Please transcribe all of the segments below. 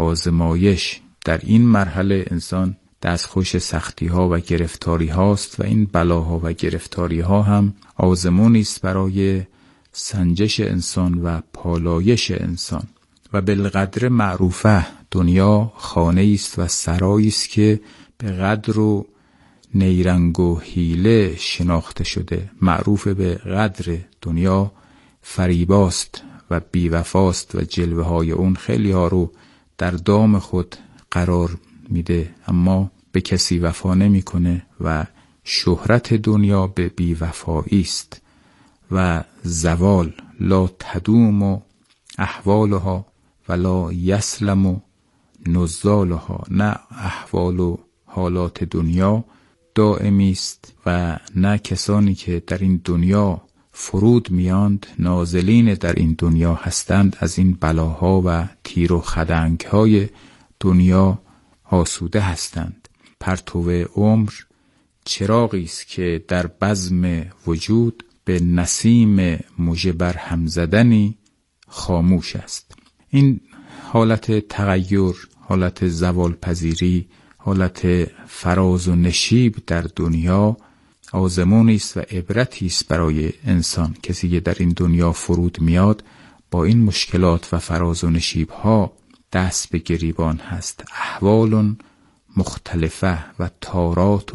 آزمایش. در این مرحله انسان دستخوش سختی ها و گرفتاری هاست و این بلاها و گرفتاری ها هم آزمونی است برای سنجش انسان و پالایش انسان. و بالقدر معروفه، دنیا خانه است و سرایی است که به قدر و نیرنگ و حیله شناخته شده. معروف به قدر دنیا فریباست و بیوفاست و جلوه های اون خیلی ها رو در دام خود قرار میده، اما به کسی وفا نمیکنه و شهرت دنیا به بیوفایی است. و زوال لا تدوم احوالها ولا یسلم نزالها، نه احوال و حالات دنیا دائمی است و نه کسانی که در این دنیا فرود میاند، نازلین در این دنیا هستند، از این بلاها و تیر و خدنگهای دنیا آسوده هستند. پرتو عمر چراغی است که در بزم وجود به نسیم مژه بر هم زدنی خاموش است. این حالت تغییر، حالت زوال پذیری، حالت فراز و نشیب در دنیا آزمونی است و عبرتی است برای انسان. کسی که در این دنیا فرود میاد با این مشکلات و فراز و نشیب ها دست به گریبان هست. احوال مختلفه و تارات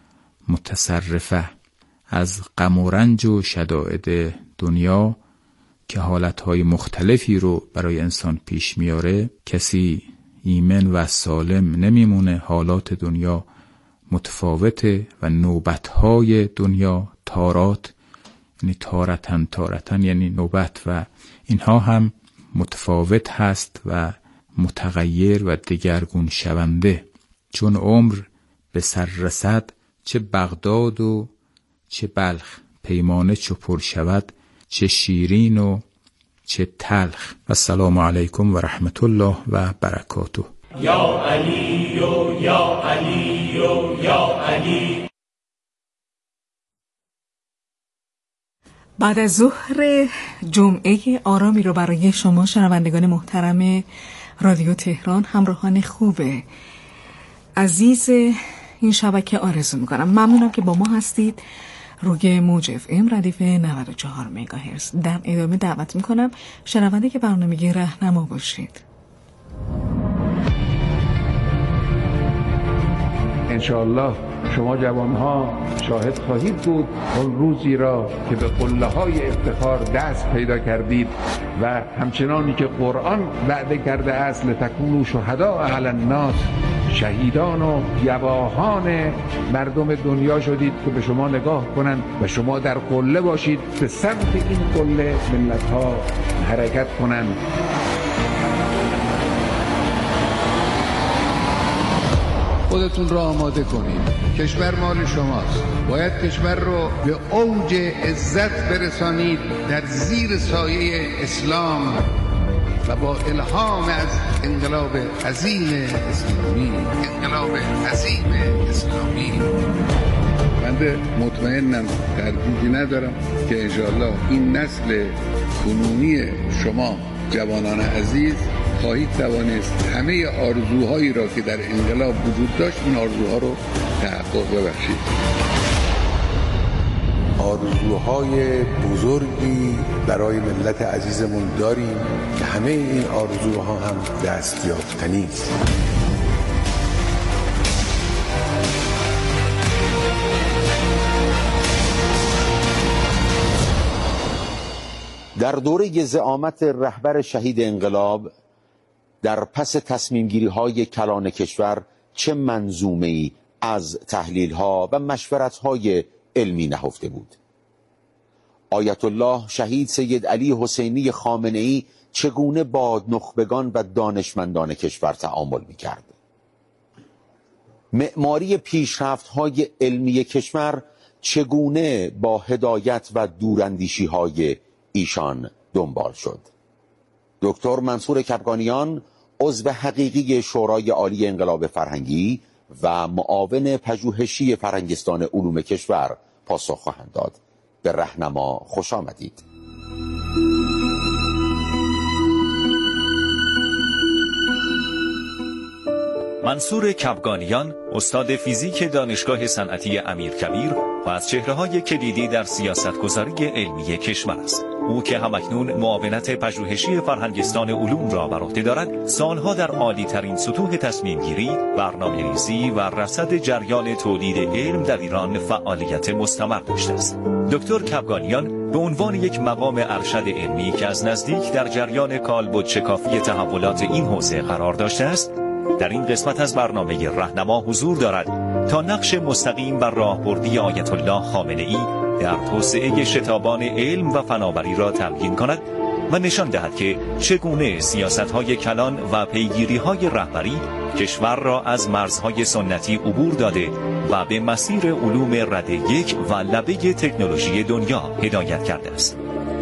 متصرفه. از غم و رنج و شدائد دنیا که حالتهای مختلفی رو برای انسان پیش میاره، کسی ایمن و سالم نمیمونه. حالات دنیا متفاوته و نوبتهای دنیا تارات، یعنی تارتن یعنی نوبت، و اینها هم متفاوت هست و متغیر و دگرگون شونده. چون عمر به سر رسد، چه بغداد و چه بلخ، پیمانه چو پر شود، چه شیرین و چه تلخ. السلام علیکم و رحمت الله و برکاته. یا علی و یا علی و یا علی. بعد از ظهر جمعه آرامی رو برای شما شنوندگان محترم رادیو تهران، همراهان خوبه عزیز این شبکه آرزو میکنم. ممنونم که با ما هستید روی موج FM ردیف 94 مگاهرتز. در ادامه دعوت میکنم شنونده که برنامه راهنما باشید. انشاءالله شما جوانها شاهد خواهید بود اون روزی را که به قله‌های افتخار دست پیدا کردید و همچنانی که قرآن وعده کرده است لتکونوا شهداء علی الناس، شهیدان و گواهان مردم دنیا شدید که به شما نگاه کنند و شما در قله باشید، به سمت این قله ملت‌ها حرکت کنند. خودتون را آماده کنید. کشور مال شماست. باید کشور رو به اوج عزت برسانید در زیر سایه اسلام و با الهام از انقلاب عظیم اسلامی. بنده مطمئنم، تردیدی ندارم که انشاءالله این نسل کنونی شما جوانان عزیز خواهید توانست همه آرزوهایی را که در انقلاب وجود داشت این آرزوها رو تحقق ببخشید. آرزوهای بزرگی برای ملت عزیزمون داریم که همه این آرزوها هم دستیافتنی است. در دوره زعامت رهبر شهید انقلاب، در پس تصمیم گیری های کلان کشور چه منظومه‌ای از تحلیل ها و مشورت های علمی نهفته بود. آیت الله شهید سید علی حسینی خامنه‌ای چگونه با نخبگان و دانشمندان کشور تعامل می‌کرد؟ معماری پیشرفت های علمی کشور چگونه با هدایت و دوراندیشی های ایشان دنبال شد؟ دکتر منصور کبکانیان، عضو حقیقی شورای عالی انقلاب فرهنگی و معاون پژوهشی فرهنگستان علوم کشور، پاسخ خواهند داد. به راهنما خوش آمدید. منصور کبگانیان، استاد فیزیک دانشگاه صنعتی امیرکبیر و از چهره‌های کلیدی در سیاستگذاری علمی کشور است. او که همکنون معاونت پژوهشی فرهنگستان علوم را بر عهده دارد، سالها در عالی‌ترین سطوح تصمیم‌گیری، برنامه‌ریزی و رصد جریان تولید علم در ایران فعالیت مستمر داشته است. دکتر کبگانیان به عنوان یک مقام ارشد علمی که از نزدیک در جریان کالبدشکافی تحولات این حوزه قرار داشته است، در این قسمت از برنامه رهنما حضور دارد تا نقش مستقیم بر راهبردی آیت الله خامنه‌ای در توسعه شتابان علم و فناوری را تبیین کند و نشان دهد که چگونه سیاست‌های کلان و پیگیری‌های رهبری کشور را از مرزهای سنتی عبور داده و به مسیر علوم رده یک و لبه تکنولوژی دنیا هدایت کرده است.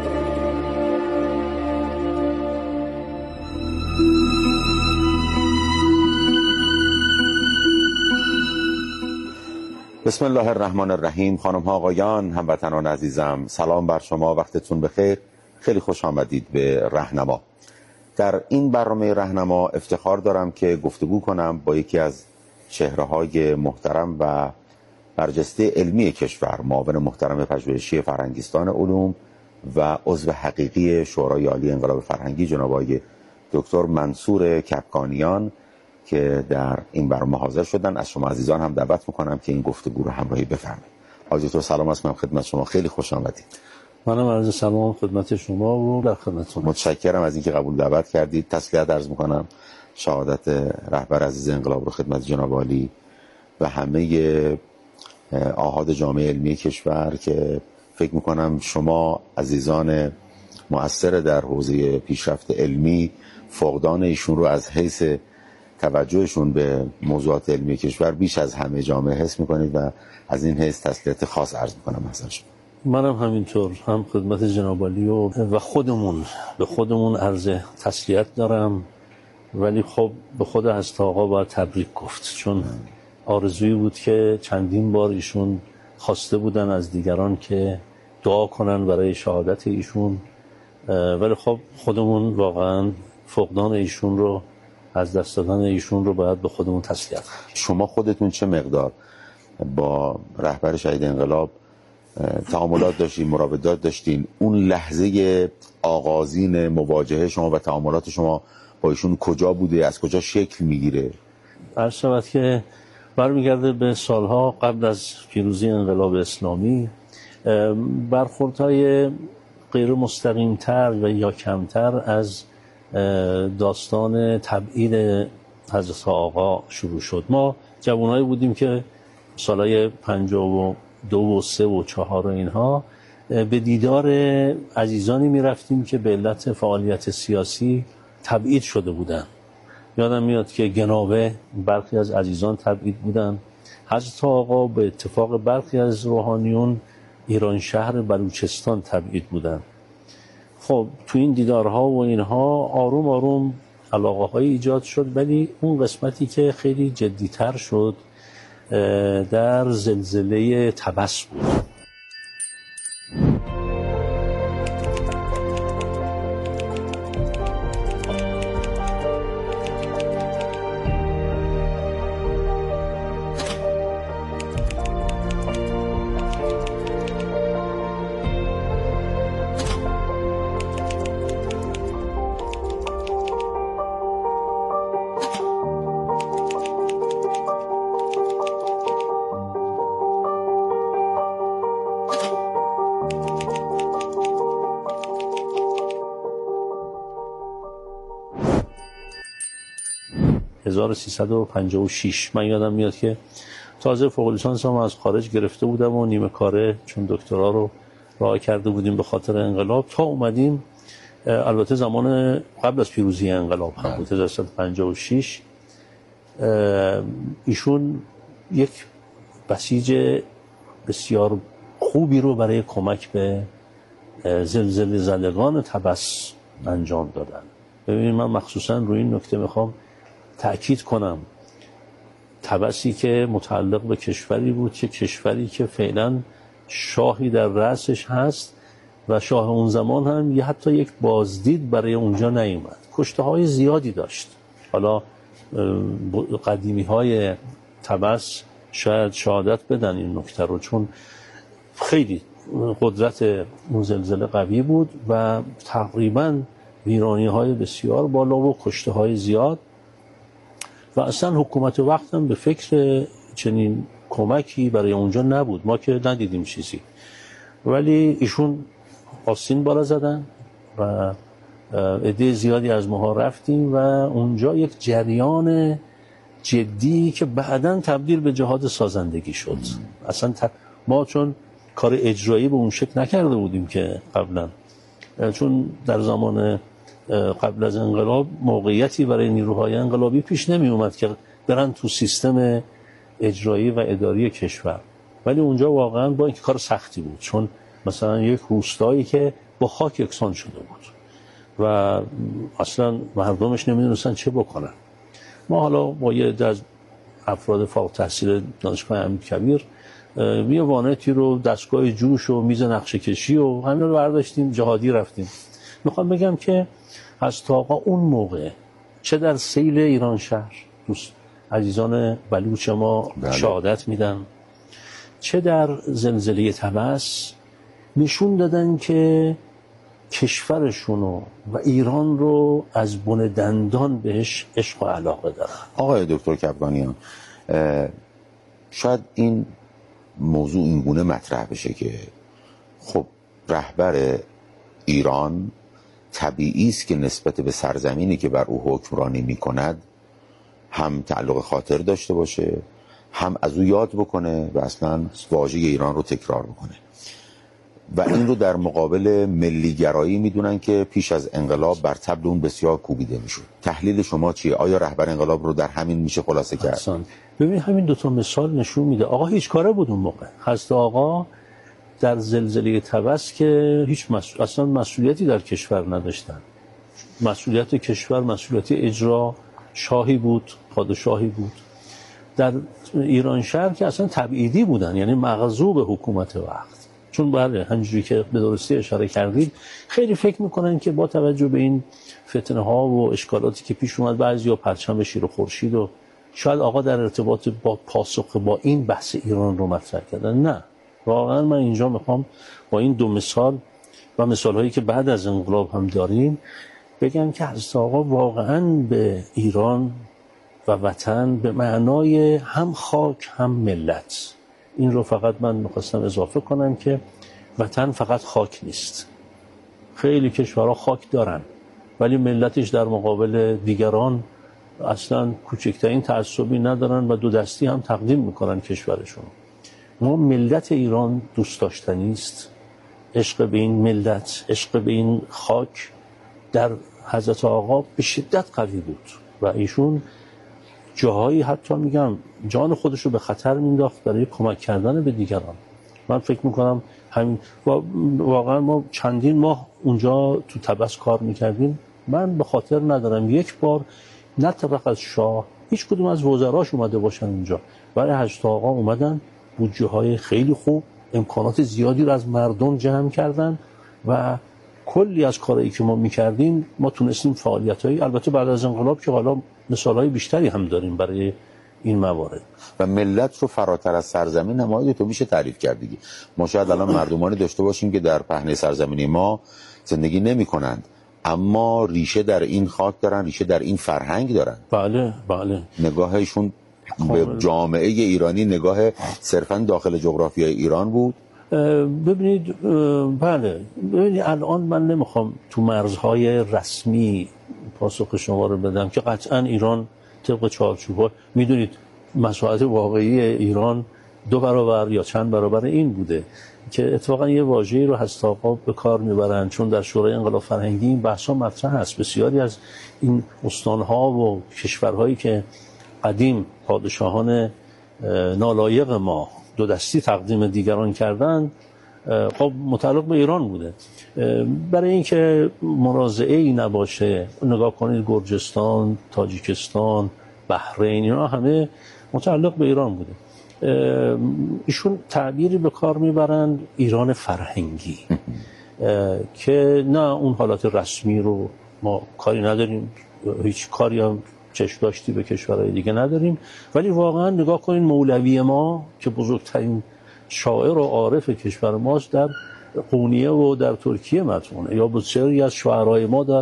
بسم الله الرحمن الرحیم. خانم ها آقایان، هموطنان عزیزم، سلام بر شما، وقتتون بخیر. خیلی خوش آمدید به رهنما. در این برنامه رهنما افتخار دارم که گفتگو کنم با یکی از چهره‌های محترم و برجسته علمی کشور، معاون محترم پژوهشی فرهنگستان علوم و عضو حقیقی شورای عالی انقلاب فرهنگی، جناب آقای دکتر منصور کبگانیان که در این برنامه حاضر شدن. از شما عزیزان هم دعوت میکنم که این گفتگو رو همراهی بفرمایید. آقای دکتر سلام عرض می‌کنم خدمت شما، خیلی خوش آمدید. منم عرض سلام خدمت شما و در خدمتتون. متشکرم از اینکه قبول دعوت کردید. تسلیت عرض میکنم شهادت رهبر عزیز انقلاب رو خدمت جناب عالی و همه آحاد جامعه علمی کشور که فکر میکنم شما عزیزان مؤثر در حوزه پیشرفت علمی فقدان ایشون رو از حیث توجهشون به موضوعات علمی کشور بیش از همه جامعه حس میکنید و از این حیث تسلیت خاص عرض میکنم ازش. منم همینطور هم خدمت جناب عالی و خودمون به خودمون عرض تسلیت دارم، ولی خب به خود هست آقا باید تبریک گفت، چون آرزویی بود که چندین بار ایشون خواسته بودن از دیگران که دعا کنن برای شهادت ایشون، ولی خب خودمون واقعا فقدان ایشون رو، از دست دادن ایشون رو باید به خودمون تسلیت کنیم. شما خودتون چه مقدار با رهبر شهید انقلاب تعاملات داشتین، مراودات داشتین؟ اون لحظه آغازین مواجهه شما و تعاملات شما با ایشون کجا بوده؟ از کجا شکل میگیره؟ عرض شود که برمیگرده به سالها قبل از پیروزی انقلاب اسلامی. برخوردهای غیر مستقیم‌تر و یا کمتر از داستان تبعید حضرت آقا شروع شد. ما جوانایی بودیم که سالهای 52 و 3 و 4 و اینها به دیدار عزیزانی می رفتیم که به علت فعالیت سیاسی تبعید شده بودن. یادم میاد که گناوه برخی از عزیزان تبعید بودن. حضرت آقا به اتفاق برخی از روحانیون ایران شهر بلوچستان تبعید بودن. خب تو این دیدارها و اینها آروم آروم علاقه های ایجاد شد، ولی اون قسمتی که خیلی جدیتر شد در زلزله طبس بود. من یادم میاد که تازه فوق لیسانس هم از خارج گرفته بودم و نیمه کاره، چون دکترا رو راه کرده بودیم به خاطر انقلاب، تا اومدیم البته زمان قبل از پیروزی انقلاب هم بود 1356. ایشون یک بسیج بسیار خوبی رو برای کمک به زلزله زدگان طبس انجام دادن. ببینید من مخصوصا روی این نکته میخوام تأکید کنم، طبسی که متعلق به کشوری بود که کشوری که فعلا شاهی در رأسش هست و شاه اون زمان هم حتی یک بازدید برای اونجا نیومد. کشته های زیادی داشت. حالا قدیمی های طبس شاید شهادت بدن این نکته رو، چون خیلی قدرت اون زلزله قوی بود و تقریبا ویرانی های بسیار بالا و کشته های زیاد و اصلا حکومت وقت هم به فکر چنین کمکی برای اونجا نبود. ما که ندیدیم چیزی، ولی ایشون آستین بالا زدن و عده زیادی از ماها رفتیم و اونجا یک جریان جدی که بعداً تبدیل به جهاد سازندگی شد. اصلا ما چون کار اجرایی به اون شکل نکرده بودیم که قبلا، چون در زمان قبل از انقلاب موقعیتی برای نیروهای انقلابی پیش نمی اومد که برن تو سیستم اجرایی و اداری کشور، ولی اونجا واقعا با اینکه کار سختی بود، چون مثلا یک روستایی که با خاک یکسان شده بود و اصلا مردمش نمیدونستن چه بکنن. ما حالا با یه عده از افراد فارغ التحصیل دانشگاه امیرکبیر یه وانتی رو، دستگاه جوش و میز نقشه کشی و همین رو برداشتیم جهادی رفتیم. میخوام بگم که حضرت آقا اون موقع چه در سیل ایران شهر دوست عزیزان بلوچ ما شهادت میدن، چه در زلزله طبس نشون دادن که کشورشونو و ایران رو از بن دندان بهش عشق و علاقه دارن. آقای دکتر کبکانیان، شاید این موضوع اینگونه مطرح بشه که خب رهبر ایران طبیعی است که نسبت به سرزمینی که بر او حکمرانی میکند هم تعلق خاطر داشته باشه، هم از او یاد بکنه و اصلا واژه ایران رو تکرار بکنه و این رو در مقابل ملیگرایی میدونن که پیش از انقلاب بر طبل اون بسیار کوبیده میشد. تحلیل شما چیه؟ آیا رهبر انقلاب رو در همین میشه خلاصه کرد؟ ببین همین دو تا مثال نشون میده آقا هیچ کاره بود اون موقع. حضرت آقا در زلزله طبس که هیچ اصلا مسئولیتی در کشور نداشتن. مسئولیت کشور مسئولیت اجرا شاهی بود، پادشاهی بود. در ایران شهر که اصلا تبعیدی بودن، یعنی مغضوب حکومت وقت. چون بله همینجوری که به درستی اشاره کردید خیلی فکر میکنن که با توجه به این فتنه ها و اشکالاتی که پیش اومد، بعضیا پرچم شیر و خورشید و شاید آقا در ارتباط با پاسخ با این بحث ایران رو مطرح کردن. نه، واقعا من اینجا میخوام با این دو مثال و مثال هایی که بعد از انقلاب هم داریم بگم که حضرت آقا واقعا به ایران و وطن به معنای هم خاک هم ملت، این رو فقط من میخواستم اضافه کنم که وطن فقط خاک نیست. خیلی کشورها خاک دارن ولی ملتش در مقابل دیگران اصلا کوچکترین تعصبی ندارن و دو دستی هم تقدیم میکنن کشورشون. ما ملت ایران دوست داشتنی است. عشق به این ملت، عشق به این خاک در حضرت آقا به شدت قوی بود و ایشون جاهایی حتی میگم جان خودش رو به خطر مینداخت برای کمک کردن به دیگران. من فکر میکنم همین واقعا ما چندین ماه اونجا تو طبس کار میکردیم. من به خاطر ندارم یک بار نه طبق از شاه هیچ کدوم از وزراش اومده باشن اونجا، ولی حضرت آقا اومدن، بودجه های خیلی خوب، امکانات زیادی رو از مردم جمع کردن و کلی از کارهایی که ما میکردیم ما تونستیم فعالیت‌هایی، البته بعد از انقلاب که حالا مثال‌های بیشتری هم داریم برای این موارد. و ملت رو فراتر از سرزمین هم تو میشه تعریف کرد دیگه. ما شاید الان مردمانی داشته باشیم که در پهنه سرزمینی ما زندگی نمی‌کنند اما ریشه در این خاک دارن، ریشه در این فرهنگ دارن. بله بله. نگاهشون به جامعه ایرانی نگاه صرفاً داخل جغرافیای ایران بود. ببینید بله، ببینید الان من نمیخوام تو مرزهای رسمی پاسخ شما رو بدم که قطعا ایران طبق چارچوب‌ها میدونید مساحت واقعی ایران 2 برابر یا چند برابر این بوده که اتفاقا یه واژه‌ای رو حضرت آقا به کار میبرن، چون در شورای انقلاب فرهنگی این بحث‌ها مطرح است. بسیاری از این استان‌ها و کشورهایی که قدیم پادشاهان نالایق ما دو دستی تقدیم دیگران کردن خب متعلق به ایران بوده. برای اینکه منازعه‌ای نباشه نگاه کنید گرجستان، تاجیکستان، بحرین اینا همه متعلق به ایران بوده. ایشون تعبیری به کار میبرن ایران فرهنگی که نه اون حالت رسمی رو ما کاری نداریم، هیچ کاری هم چشم داشتی به کشورهای دیگه نداریم. ولی واقعا نگاه کنین مولوی ما که بزرگترین شاعر و عارف کشور ماست در قونیه و در ترکیه مدفونه، یا بسیاری از شاعرای ما در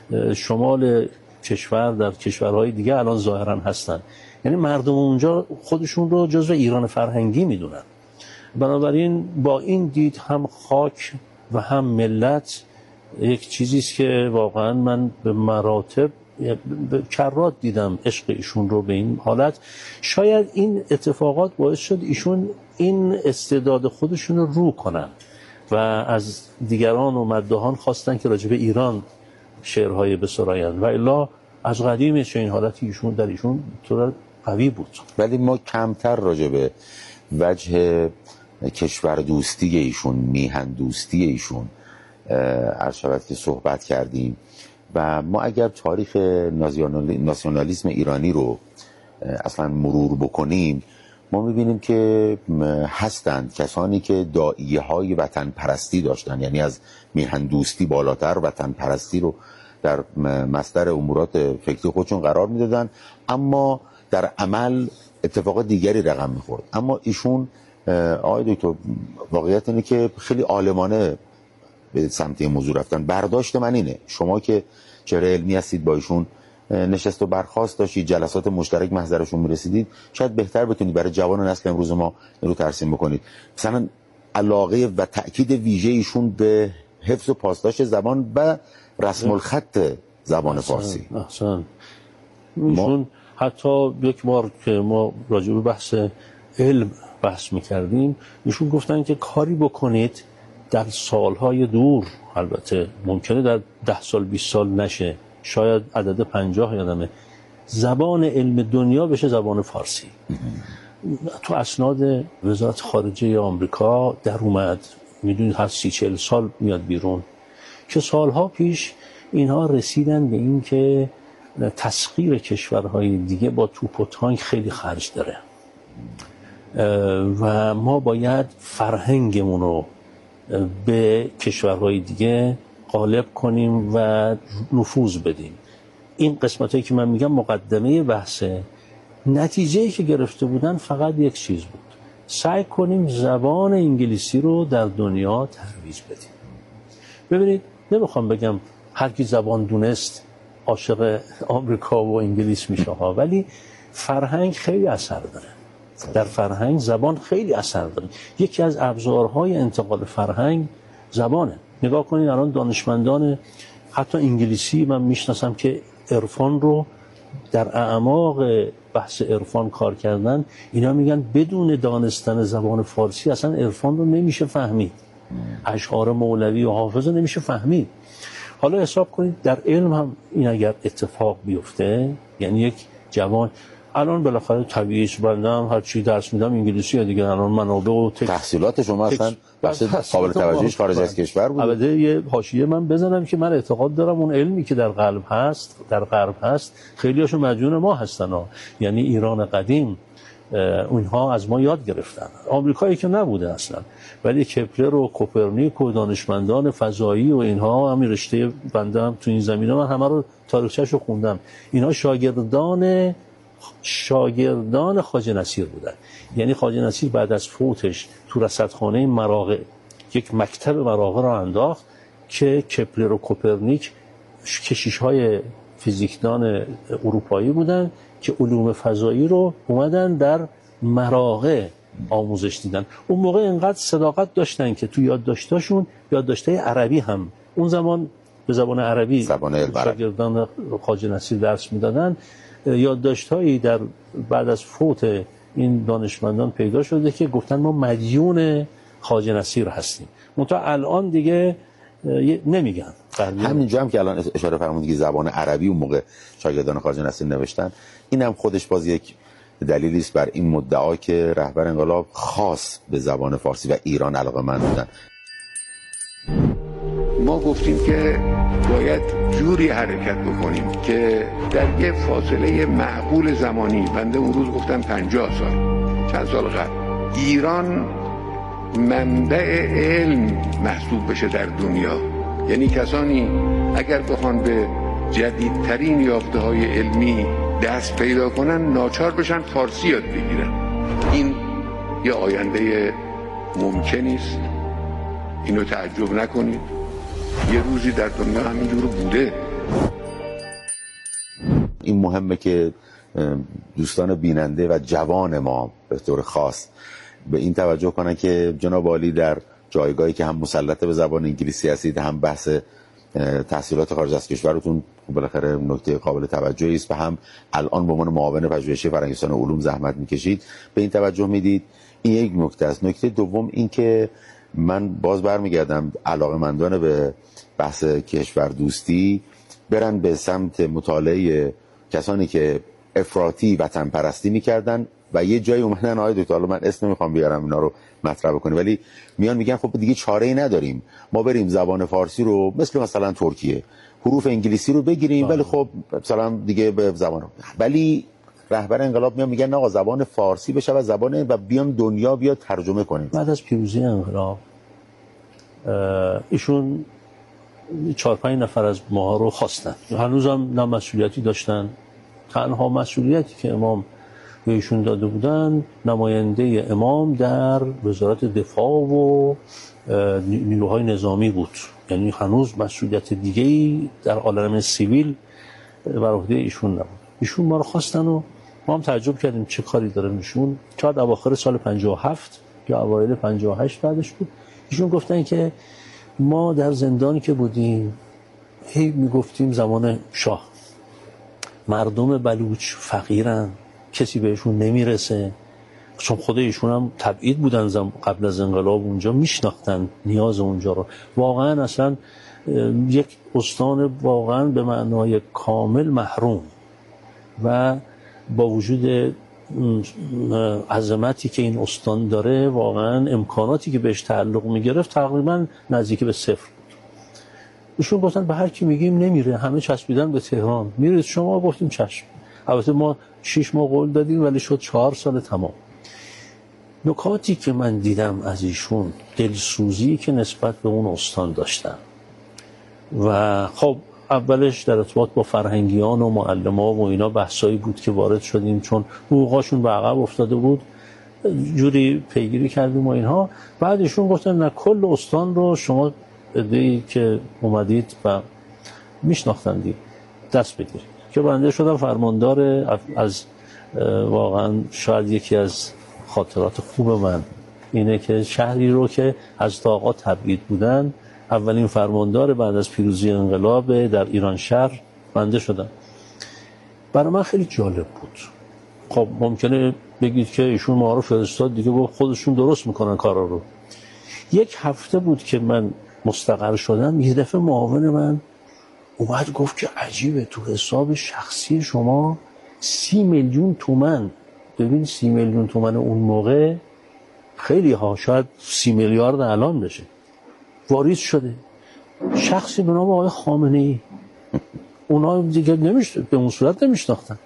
شمال کشور در کشورهای دیگه الان ظاهرا هستن. یعنی مردم اونجا خودشون رو جزو ایران فرهنگی میدونن. بنابراین با این دید هم خاک و هم ملت یک چیزی است که واقعا من به مراتب به کرات دیدم عشق ایشون رو به این حالت. شاید این اتفاقات باعث شد ایشون این استعداد خودشون رو رو کنن و از دیگران و مداحان خواستن که راجع به ایران شعرهای بسرایند، و الا از قدیم چه این حالتی ایشون در ایشون طور قوی بود. ولی ما کمتر راجع به وجه کشور دوستی ایشون، میهن دوستی ایشون عرض شود که صحبت کردیم. و ما اگر تاریخ ناسیونالیسم ایرانی رو اصلا مرور بکنیم، ما میبینیم که هستند کسانی که داعیه های وطن پرستی داشتن، یعنی از میهن دوستی بالاتر وطن پرستی رو در مصدر امورات فکری خودشون قرار میدادن، اما در عمل اتفاق دیگری رقم میخورد. اما ایشون آقای دکتر واقعیت اینه که خیلی عالمانه به سمت این موضوع رفتن. برداشت من اینه، شما که چهره علمی هستید، با ایشون نشست و برخاست داشتید، جلسات مشترک محضرشون میرسیدید، شاید بهتر بتونید برای جوان نسل امروز ما این رو ترسیم بکنید. مثلا علاقه و تأکید ویژه ایشون به حفظ و پاسداشت زبان و رسم الخط زبان فارسی. احسن. ایشون حتی یک بار که ما راجع به بحث علم بحث میکردیم، ایشون گفتن که کاری بکنید در سالهای دور، البته ممکنه در 10 سال 20 سال نشه، شاید عدد 50 یادمه، زبان علم دنیا بشه زبان فارسی. تو اسناد وزارت خارجه آمریکا در اومد، میدونید هر 30-40 سال میاد بیرون، که سالها پیش اینها رسیدن به این که تسخیر کشورهای دیگه با توپ و تانک خیلی خرج داره و ما باید فرهنگمون رو به کشورهای دیگه غالب کنیم و نفوذ بدیم. این قسمتایی که من میگم مقدمه بحثه. نتیجه‌ای که گرفته بودن فقط یک چیز بود: سعی کنیم زبان انگلیسی رو در دنیا ترویج بدیم. ببینید، نمیخوام بگم هر کی زبان دونست عاشق آمریکا و انگلیس میشه ها، ولی فرهنگ خیلی اثر داره. در فرهنگ زبان خیلی اثر داره. یکی از ابزارهای انتقال فرهنگ زبانه. نگاه کنید الان دانشمندان حتی انگلیسی من میشناسم که عرفان رو در اعماق بحث عرفان کار کردن، اینا میگن بدون دانستن زبان فارسی اصلا عرفان رو نمیشه فهمید، اشعار مولوی و حافظ رو نمیشه فهمید. حالا حساب کنید در علم هم این اگر اتفاق بیفته، یعنی یک جوان الان بالاخره طبیعیش بندم هر چی درس میدم انگلیسی یا دیگه، الان منابع و تحصیلات شما اصلا قابل توجهش خارج از کشور بود. البته یه حاشیه من بزنم که من اعتقاد دارم اون علمی که در غرب هست خیلی هاشون مدیون ما هستن ها. یعنی ایران قدیم اونها از ما یاد گرفتن، آمریکایی که نبوده اصلا، ولی کپلر و کوپرنیک و دانشمندان فضایی و اینها، همین رشته بنده هم تو این زمینه من همه رو تاریخچه‌شو خوندم، اینها شاگردان خواجه نصیر بودن. یعنی خواجه نصیر بعد از فوتش تو رصدخانه مراغه یک مکتب مراغه را انداخت که کپلر و کوپرنیک کشیش‌های فیزیکدان اروپایی بودن که علوم فضایی رو اومدن در مراغه آموزش دیدن. اون موقع اینقدر صداقت داشتن که تو یادداشتاشون، یادداشت‌های عربی هم اون زمان به زبان عربی شاگردان خواجه نصیر درس میدادن، یادداشت‌هایی در بعد از فوت این دانشمندان پیدا شده که گفتن ما مدیون خواجه نصیر هستیم. منتها الان دیگه نمیگن. همینجا هم که الان اشاره فرمودید که زبان عربی اون موقع شاگردان خواجه نصیر نوشتن، این هم خودش باز یک دلیلی است بر این مدعا که رهبر انقلاب خاص به زبان فارسی و ایران علاقه‌مند بودن. ما گفتیم که باید جوری حرکت بکنیم که در یه فاصله معقول زمانی، بنده اون روز گفتم 50 سال، چند سال قبل، ایران منبع علم محسوب بشه در دنیا. یعنی کسانی اگر بخوان به جدیدترین یافته‌های علمی دست پیدا کنن ناچار بشن فارسی یاد بگیرن. این یه آینده ممکنی است، اینو تعجب نکنید، یه روزی در دنیا همینجور بوده. این مهمه که دوستان بیننده و جوان ما به طور خاص به این توجه کنن که جناب عالی در جایگاهی که هم مسلط به زبان انگلیسی هستید، هم بحث تحصیلات خارج از کشورتون بالاخره نکته قابل توجهی است و هم الان به عنوان معاون پژوهشی فرهنگستان علوم زحمت میکشید، به این توجه میدید. این یک نکته است. نکته دوم این که من باز برمیگردم علاقه‌مندان به بحث کشور دوستی برن به سمت مطالعه کسانی که افراطی وطن پرستی میکردن و یه جایی اومدن آقای دکتر، من اسم نمیخوام بیارم اینا رو مطرح بکنیم، ولی میان میگن خب دیگه چاره‌ای نداریم، ما بریم زبان فارسی رو مثلا ترکیه حروف انگلیسی رو بگیریم، ولی خب مثلا دیگه به زبان، ولی رهبر انقلاب میان میگن آقا زبان فارسی بشه و زبان و بیان دنیا بیاد ترجمه کنیم. بعد از پیروزی انقلاب ایشون 4-5 نفر از ماها رو خواستن، هنوزم نه مسئولیتی داشتن، تنها مسئولیتی که امام به ایشون داده بودن نماینده امام در وزارت دفاع و نیروهای نظامی بود، یعنی هنوز مسئولیت دیگه‌ای در عالم سیویل بر عهده ایشون نبود. ایشون ما رو خواستن و ما هم تعجب کردیم چه کاری داره ایشون. شاید اواخر سال 57 یا اوایل 58 بعدش بود. ایشون گفتن که ما در زندانی که بودیم هی میگفتیم زمان شاه مردم بلوچ فقیرن، کسی بهشون نمیرسه، چون خود ایشون هم تبعید بودن قبل از انقلاب، اونجا میشناختن نیاز اونجا رو. واقعا اصلا یک استان واقعا به معنای کامل محروم و با وجود عظمتی که این استان داره واقعا امکاناتی که بهش تعلق میگرفت تقریبا نزدیک به صفر بود. ایشون گفتن به هر کی میگیم نمیره، همه چسبیدن به تهران، میرید شما؟ گفتیم چشم. البته ما 6 ماه قول دادیم ولی شد 4 سال تمام. نکاتی که من دیدم از ایشون، دلسوزی که نسبت به اون استان داشتن و خب اولش در ارتباط با فرهنگیان و معلم‌ها و اینا بحثایی بود که وارد شدیم، چون حقوقاشون به عقب افتاده بود، جوری پیگیری کردیم و اینها. بعد ایشون گفتن نه، کل استان رو شما عده‌ای که اومدید و میشناختندید دست بگیرید. که بنده شدم فرماندار. از واقعا شاید یکی از خاطرات خوب من اینه که شهری رو که از تا آقا تبعید بودن، اولین فرماندار بعد از پیروزی انقلاب در ایران شهر بنده شدم. برای من خیلی جالب بود. خب ممکنه بگید که ایشون ما رو فرستاد دیگه، گفت خودشون درست میکنن کارا رو. 1 هفته بود که من مستقر شدم، یه دفعه معاون من اومد گفت که عجیبه تو حساب شخصی شما 30 میلیون تومان، ببین 30 میلیون تومان اون موقع خیلی ها، شاید 30 میلیارد الان بشه، واریز شده شخصی به نام آقای خامنه‌ای. اونا دیگه به اون صورت نمیشناختن.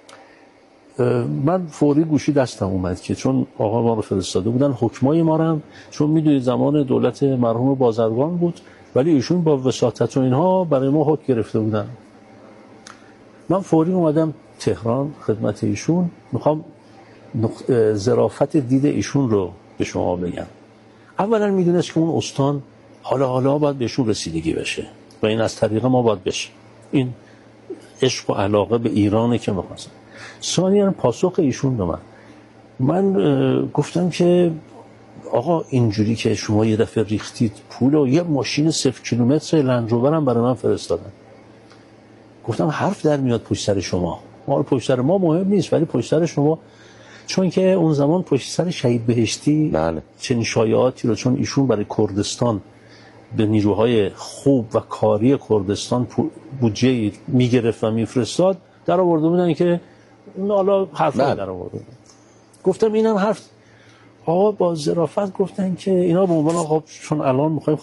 من فوری گوشی دستم اومد که چون آقا ما رو فرستاده بودن، حکمای ما رو هم چون میدونید زمان دولت مرحوم بازرگان بود، ولی ایشون با وساطت و اینها برای ما حکم گرفته بودن. من فوری اومدم تهران خدمت ایشون، میخوام ظرافت دید ایشون رو به شما بگم. اولا میدونست که اون استان حالا باید بهشون رسیدگی بشه و این از طریق ما باید بشه. این عشق و علاقه به ایرانه که میخواستم. ثانیاً پاسخ ایشون به من گفتم که آقا اینجوری که شما یه دفعه ریختید پول و یه ماشین 0 کیلومتر لندروور هم برای من فرستادن. گفتم حرف در میاد پشت سر شما، ما پشت سر ما مهم نیست ولی پشت سر شما، چون که اون زمان پشت سر شهید بهشتی بله. چنین شایعاتی رو، چون ایشون برای کردستان به نیروهای خوب و کاری کردستان بودجه میگرفت و میفرستاد، در آورده بودن که حالا حرف در آورده بودن. گفتم اینم حرف. آقا با ظرافت گفتن که اینا به عنوان خب چون الان میخوایم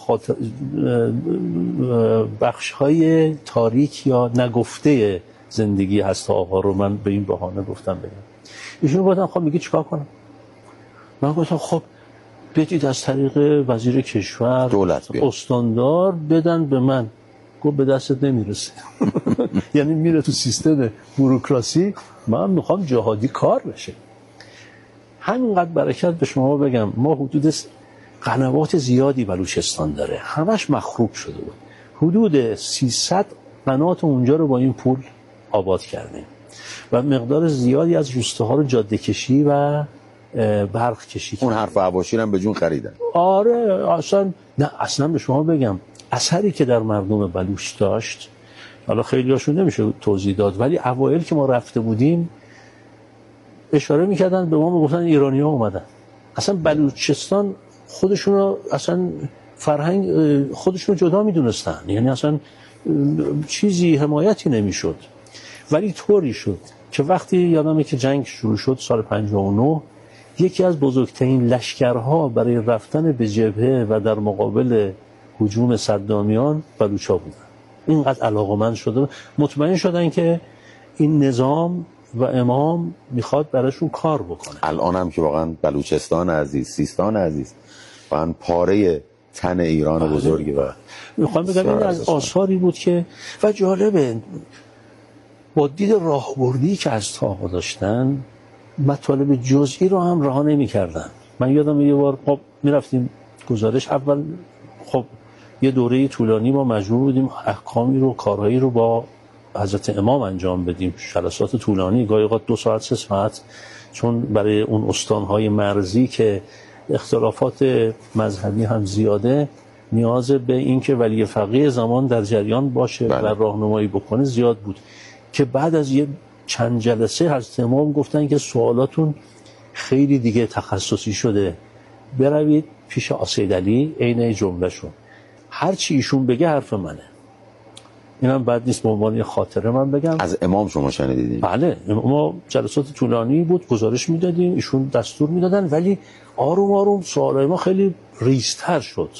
بخش‌های تاریک یا نگفته زندگی هست آقا رو من به این بهانه گفتم بگم. ایشون گفتن خب میگه چیکار کنم؟ من گفتم خب بدید از طریق وزیر کشور دولت استاندار بدن به من. گفت به دستت نمیرسه. یعنی میره تو سیستم بوروکراسی، من میخوام جهادی کار بشه. همینقدر برکت به شما بگم، ما حدود قنوات زیادی بلوچستان داره، همش مخروب شده بود. حدود 300 قنات اونجا رو با این پول آباد کردیم و مقدار زیادی از روستاها رو جاده کشی و برق کشی اون حرف عباشیر هم به جون خریدن. آره اصلا به شما بگم اثری که در مردم بلوچ داشت، حالا خیلی هاشون نمیشه توضیح داد، ولی اوایل که ما رفته بودیم اشاره میکردن به ما، میگفتن ایرانی ها اومدن. اصلا بلوچستان خودشون رو اصلا فرهنگ خودشون رو جدا میدونستن، یعنی اصلا چیزی حمایتی نمیشد. ولی طوری شد که وقتی یادمه که جنگ شروع شد سال 59، یکی از بزرگترین لشکرها برای رفتن به جبهه و در مقابل هجوم صدامیان بلوچا بودن. اینقدر علاقمند شده، مطمئن شدن که این نظام و امام میخواد براشون کار بکنه. الان هم که واقعا بلوچستان عزیز، سیستان عزیز، واقعا پاره تن ایران بزرگی. و میخوام بگم این از آثاری بود که و جالبه با دید راهبردی که از طاقا داشتن، مطالب جزئی رو هم رها نمی‌کردن. من یادم یه بار خب میرفتیم گزارش، اول خب یه دوره طولانی ما مجبور بودیم احکامی رو، کارهایی رو با حضرت امام انجام بدیم، جلسات طولانی، گاهی اوقات 2 ساعت 3 ساعت، چون برای اون استان‌های مرزی که اختلافات مذهبی هم زیاده، نیاز به این که ولی فقیه زمان در جریان باشه و راهنمایی بکنه زیاد بود. که بعد از یه چند جلسه حضرت امام گفتن که سوالاتون خیلی دیگه تخصصی شده، بروید پیش آسیدعلی، عین جمله‌شون هر چی ایشون بگه حرف منه. اینم بعد نیست به عنوان خاطره من بگم. از امام شما شنیدید؟ بله، ما جلسات طولانی بود، گزارش میدادیم، ایشون دستور میدادن، ولی آروم آروم سوالای ما خیلی ریزتر شد.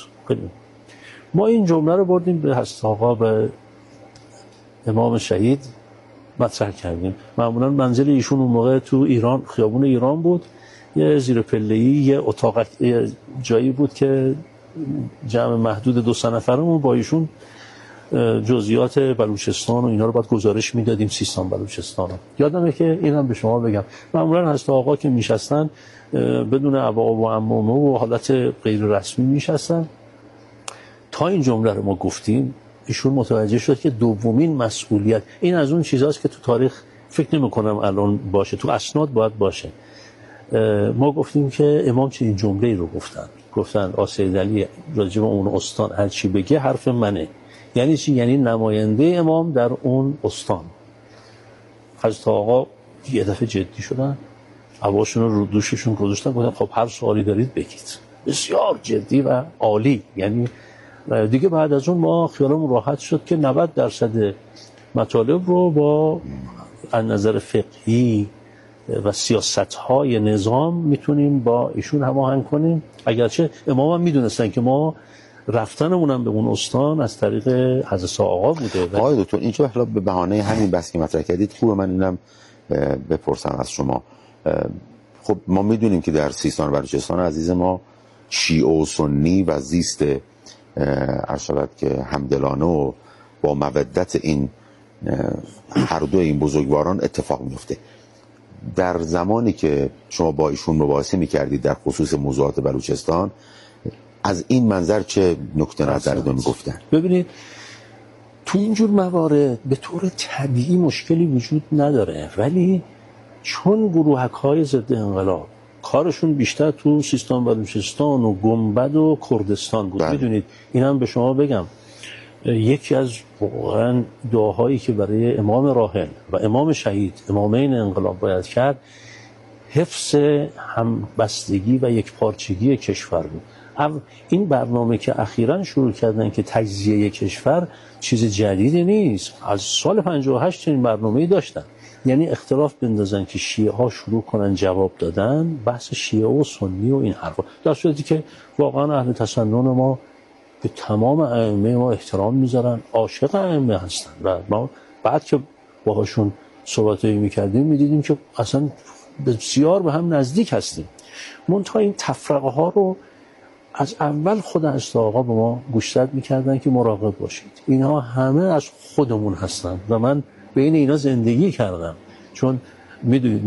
ما این جمله رو بردیم به حضرت آقا، به امام شهید مطرح کردیم. معمولا منزل ایشون اون موقع تو ایران، خیابون ایران بود، یه زیر پله‌ای، یه اتاق، یه جایی بود که جمع محدود 2 نفرمون با ایشون جزئیات بلوچستان و اینا رو بعد گزارش میدادیم، سیستان بلوچستان رو. یادمه که اینم به شما بگم، معمولا حضرت آقا که میشستن بدون عبا و عمامه و حالت غیر رسمی میشستن. تا این جمله رو ما گفتیم، ایشون متوجه شد که دومین مسئولیت، این از اون چیزاست که تو تاریخ فکر نمی کنم الان باشه، تو اسناد باید باشه. ما گفتیم که امام چه این جمله رو گفتن آسیدعلی راجع به اون استان هر چی بگه حرف منه. یعنی چی؟ یعنی نماینده امام در اون استان. حضرت آقا یه دفعه جدی شدن، عباشون رو دوششون گذاشتن، گفتن خب هر سوالی دارید بگید. بسیار جدی و عالی. یعنی دیگه بعد از اون ما خیالمون راحت شد که 90% مطالب رو با از نظر فقهی و سیاست‌های نظام میتونیم با ایشون هماهنگ کنیم. اگرچه امام هم میدونستن که ما رفتنمون هم به اون استان از طریق حضرت آقا بوده. آقای دکتر، اینجا حالا به بهانه همین بحث که مطرح کردید، خوبه من اینم بپرسم از شما. خب ما میدونیم که در سیستان و بلوچستان عزیز ما شیعه و سنی و زیست ارشاد که همدلانه و با مودت این هر دو این بزرگواران اتفاق میفته. در زمانی که شما با ایشون مباحثه میکردید در خصوص موضوعات بلوچستان، از این منظر چه نکته نظرتون میگفتن؟ ببینید تو اینجور موارد به طور طبیعی مشکلی وجود نداره، ولی چون گروهک‌های ضد انقلاب کارشون بیشتر تو سیستان بلوچستان و گنبد و کردستان بود. میدونید اینم به شما بگم، یکی از واقعا دعاهایی که برای امام راحل و امام شهید، امامین انقلاب باید کرد، حفظ همبستگی و یکپارچگی کشور بود. این برنامه که اخیراً شروع کردن که تجزیه کشور چیز جدیدی نیست، از سال 58 این برنامه‌ای داشتن. یعنی اختلاف بندازن که شیعه ها شروع کنن جواب دادن، بحث شیعه و سنی و این حرفا، در صورتی که واقعا اهل تسنن ما به تمام ائمه ما احترام میذارن، عاشق ائمه هستن و ما بعد که باهاشون صحبتایی میکردیم میدیدیم که اصلا بسیار به هم نزدیک هستیم. منتها این تفرقه ها رو از اول خود حضرت آقا به ما گوشزد میکردن که مراقب باشید، اینها همه از خودمون هستن و من بین اینا زندگی کردم. چون میدونید